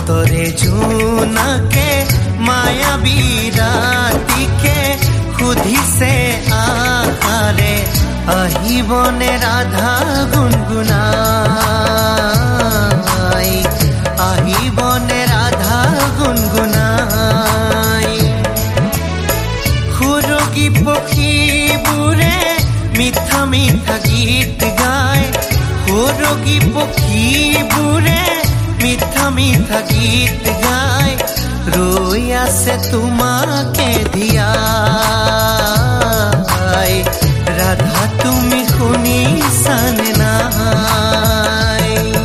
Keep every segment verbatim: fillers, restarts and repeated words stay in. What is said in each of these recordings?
শৰতৰে জোনাকে মায়াবী ৰাতিকে সুধিছে আশাৰে আহিবনে ৰাধা গুণগুণাই আহিবনে ৰাধা গুণগুণাই সুৰগী পক্ষীবোৰে মিঠা মিঠা গীত গায় সুৰগী পক্ষীবোৰে মিঠা মিঠা গীত গায় ৰৈ আছে তোমাকে ধিয়াই ৰাধা তুমি শুনিছানে নাই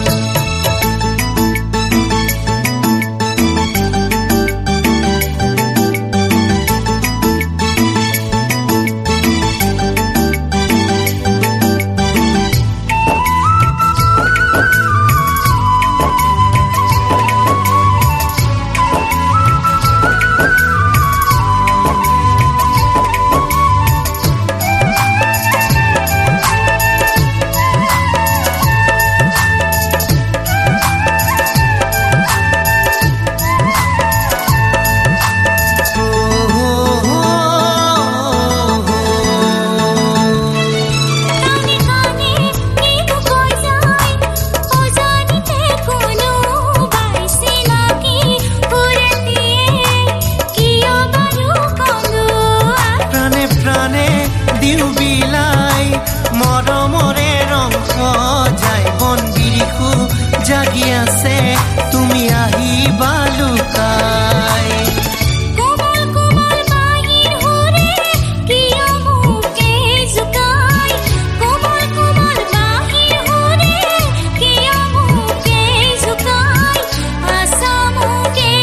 জাগি আছে তুমি আহিবা লুকাই কোমল কোমল বাহিৰ হৰে কিয় মুকে জুকাই কোমল কোমল বাহিৰ হৰে কিয় মুকে জুকাই আশা মুকে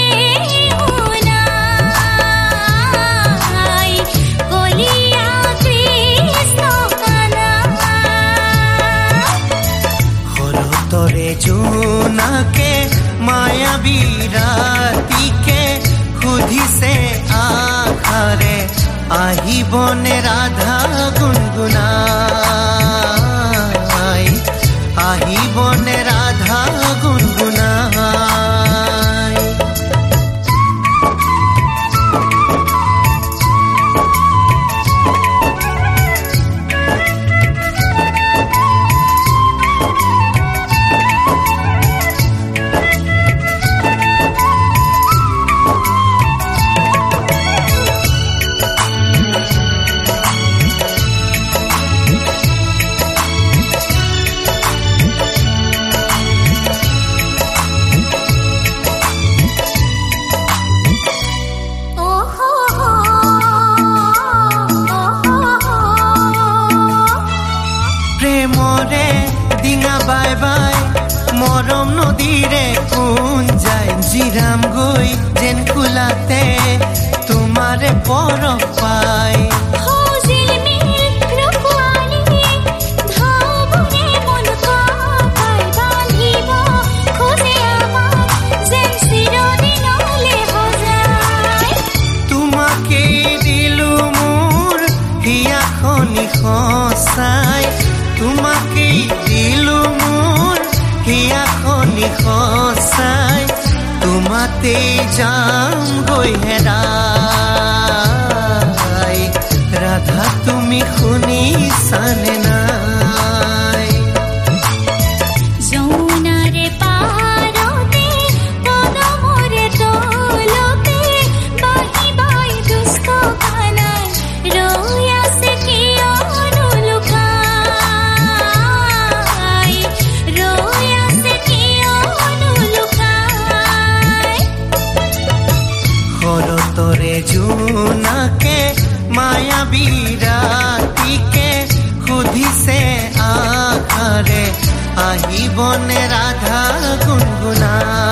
শুনাই কলিয়া কৃষ্ণ কানা শৰতৰে জোনাকে মায়াবী ৰাতিকে সুধিছে আশাৰে আহিবনে ৰাধা গুণগুণাই আহিবনে ৰাধা গুণগুণাই বাই বাই মৰম নদীৰে কোন যায় জিৰাম গৈ যেন কুলাতে তোমাৰে পৰশ পাই তোমাকেই দিলো মোৰ হিয়াখনি সঁচাই তোমাকেই দিলো মোৰ হিয়াখনি সঁচাই তোমাতেই যাম গৈ হেৰাই ৰাধা তুমি শুনিছানে নাই যৌনাৰে পাৰতে পদমৰে তলতে বাহি বাই দুষ্ট কানাই ৰৈ আছে কিয়নো লুকাই ৰৈ আছে কিয়নো লুকাই শৰতৰে জোনাকে মায়াবী ৰাতিকে সুধিছে আশাৰে আহিবনে ৰাধা গুণগুণাই